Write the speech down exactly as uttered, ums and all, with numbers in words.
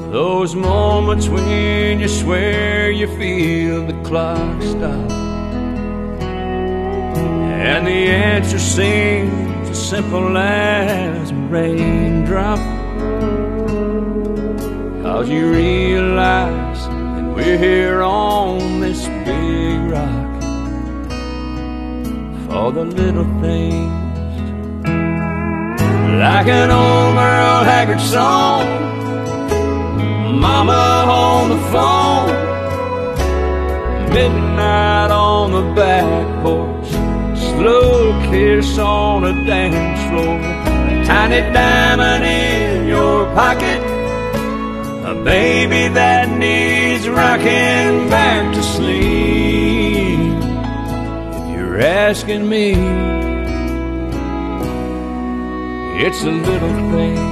Those moments when you swear you feel the clock stop, and the answer seems as simple as a raindrop. Cause you realize that we're here on this big rock for the little things, like an old Merle Haggard song, mama on the phone, midnight on the back porch, slow kiss on a dance floor, a tiny diamond in your pocket, a baby that needs rocking back to sleep. If you're asking me, it's the little things.